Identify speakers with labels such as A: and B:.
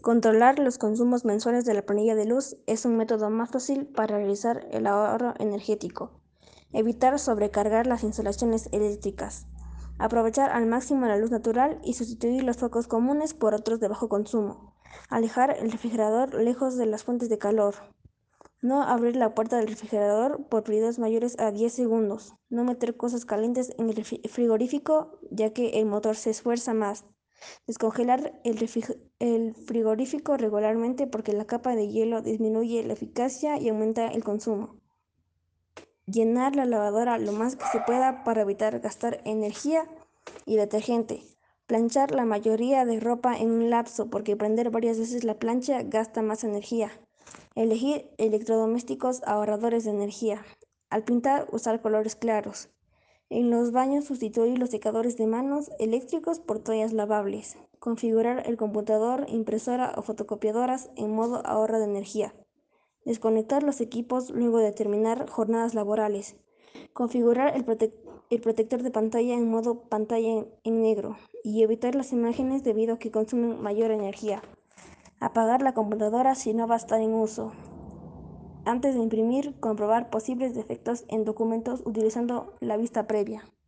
A: Controlar los consumos mensuales de la planilla de luz es un método más fácil para realizar el ahorro energético. Evitar sobrecargar las instalaciones eléctricas. Aprovechar al máximo la luz natural y sustituir los focos comunes por otros de bajo consumo. Alejar el refrigerador lejos de las fuentes de calor. No abrir la puerta del refrigerador por periodos mayores a 10 segundos. No meter cosas calientes en el frigorífico, ya que el motor se esfuerza más. Descongelar el frigorífico regularmente porque la capa de hielo disminuye la eficacia y aumenta el consumo. Llenar la lavadora lo más que se pueda para evitar gastar energía y detergente. Planchar la mayoría de ropa en un lapso porque prender varias veces la plancha gasta más energía. Elegir electrodomésticos ahorradores de energía. Al pintar, usar colores claros. En los baños, sustituir los secadores de manos eléctricos por toallas lavables. Configurar el computador, impresora o fotocopiadoras en modo ahorro de energía. Desconectar los equipos luego de terminar jornadas laborales. Configurar el protector de pantalla en modo pantalla en negro y evitar las imágenes debido a que consumen mayor energía. Apagar la computadora si no va a estar en uso. Antes de imprimir, comprobar posibles defectos en documentos utilizando la vista previa.